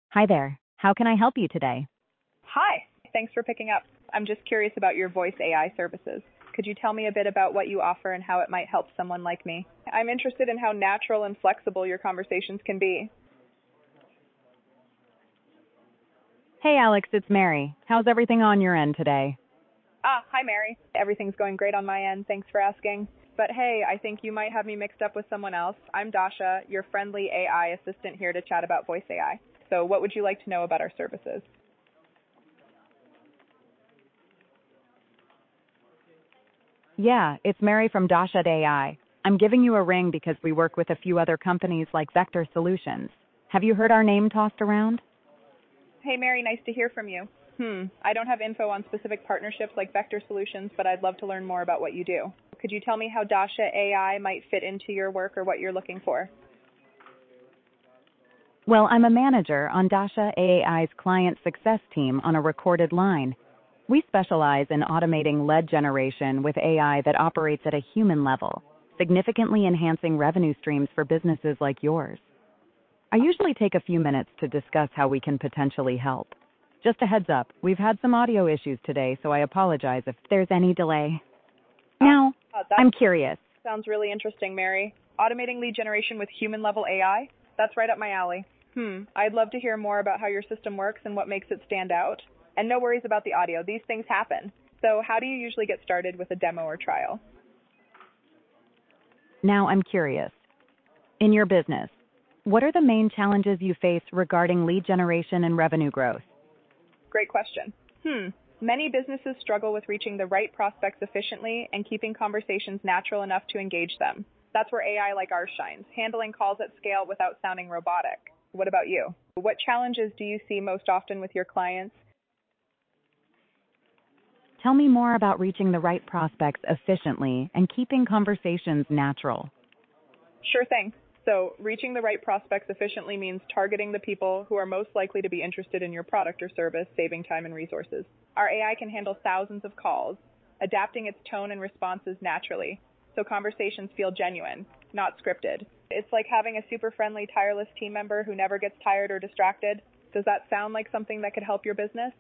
Hi there. How can I help you today? Hi. Thanks for picking up. I'm just curious about your voice AI services. Could you tell me a bit about what you offer and how it might help someone like me? I'm interested in how natural and flexible your conversations can be. Hey, Alex, it's Mary. How's everything on your end today? Hi, Mary. Everything's going great on my end. Thanks for asking. But hey, I think you might have me mixed up with someone else. I'm Dasha, your friendly AI assistant here to chat about voice AI. So what would you like to know about our services? Yeah, it's Mary from Dasha AI. I'm giving you a ring because we work with a few other companies like Vector Solutions. Have you heard our name tossed around? Hey, Mary, nice to hear from you. I don't have info on specific partnerships like Vector Solutions, but I'd love to learn more about what you do. Could you tell me how Dasha AI might fit into your work or what you're looking for? Well, I'm a manager on Dasha AI's client success team on a recorded line. We specialize in automating lead generation with AI that operates at a human level, significantly enhancing revenue streams for businesses like yours. I usually take a few minutes to discuss how we can potentially help. Just a heads up, we've had some audio issues today, so I apologize if there's any delay. Now, That I'm curious. sounds really interesting, Mary. Automating lead generation with human-level AI? That's right up my alley. I'd love to hear more about how your system works and what makes it stand out. And no worries about the audio. These things happen. So how do you usually get started with a demo or trial? Now I'm curious. In your business, what are the main challenges you face regarding lead generation and revenue growth? Great question. Many businesses struggle with reaching the right prospects efficiently and keeping conversations natural enough to engage them. That's where AI like ours shines, handling calls at scale without sounding robotic. What about you? What challenges do you see most often with your clients? Tell me more about reaching the right prospects efficiently and keeping conversations natural. Sure thing. So, reaching the right prospects efficiently means targeting the people who are most likely to be interested in your product or service, saving time and resources. Our AI can handle thousands of calls, adapting its tone and responses naturally, so conversations feel genuine, not scripted. It's like having a super friendly, tireless team member who never gets tired or distracted. Does that sound like something that could help your business?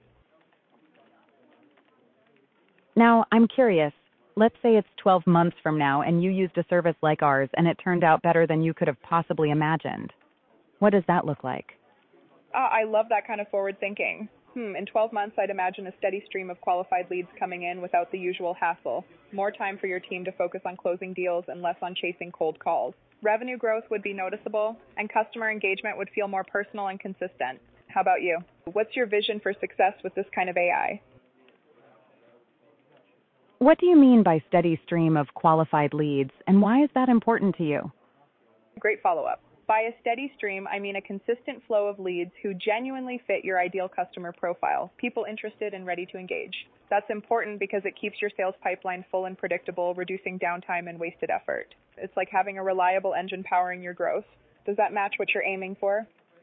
Now, I'm curious. Let's say it's 12 months from now and you used a service like ours and it turned out better than you could have possibly imagined. What does that look like? I love that kind of forward thinking. In 12 months, I'd imagine a steady stream of qualified leads coming in without the usual hassle. More time for your team to focus on closing deals and less on chasing cold calls. Revenue growth would be noticeable, and customer engagement would feel more personal and consistent. How about you? What's your vision for success with this kind of AI? What do you mean by steady stream of qualified leads, and why is that important to you? Great follow-up. By a steady stream, I mean a consistent flow of leads who genuinely fit your ideal customer profile, people interested and ready to engage. That's important because it keeps your sales pipeline full and predictable, reducing downtime and wasted effort. It's like having a reliable engine powering your growth. Does that match what you're aiming for?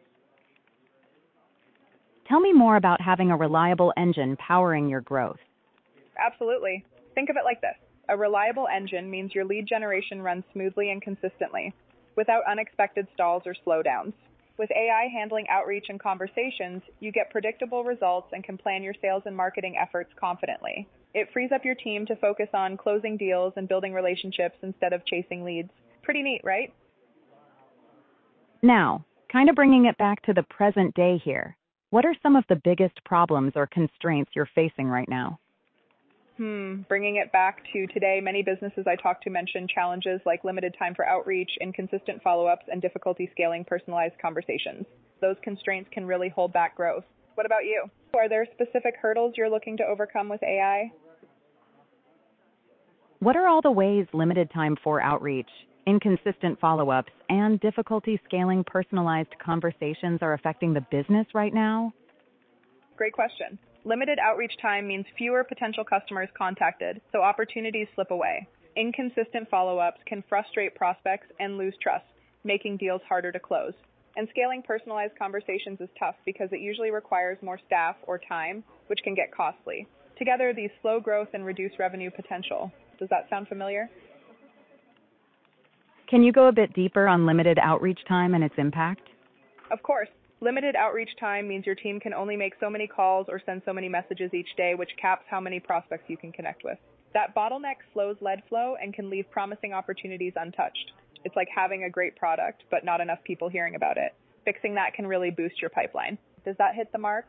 Tell me more about having a reliable engine powering your growth. Absolutely. Think of it like this. A reliable engine means your lead generation runs smoothly and consistently, without unexpected stalls or slowdowns. With AI handling outreach and conversations, you get predictable results and can plan your sales and marketing efforts confidently. It frees up your team to focus on closing deals and building relationships instead of chasing leads. Pretty neat, right? Now, kind of bringing it back to the present day here, what are some of the biggest problems or constraints you're facing right now? Bringing it back to today, many businesses I talk to mention challenges like limited time for outreach, inconsistent follow-ups, and difficulty scaling personalized conversations. Those constraints can really hold back growth. What about you? Are there specific hurdles you're looking to overcome with AI? What are all the ways limited time for outreach, inconsistent follow-ups, and difficulty scaling personalized conversations are affecting the business right now? Great question. Limited outreach time means fewer potential customers contacted, so opportunities slip away. Inconsistent follow-ups can frustrate prospects and lose trust, making deals harder to close. And scaling personalized conversations is tough because it usually requires more staff or time, which can get costly. Together, these slow growth and reduce revenue potential. Does that sound familiar? Can you go a bit deeper on limited outreach time and its impact? Of course. Limited outreach time means your team can only make so many calls or send so many messages each day, which caps how many prospects you can connect with. That bottleneck slows lead flow and can leave promising opportunities untouched. It's like having a great product, but not enough people hearing about it. Fixing that can really boost your pipeline. Does that hit the mark?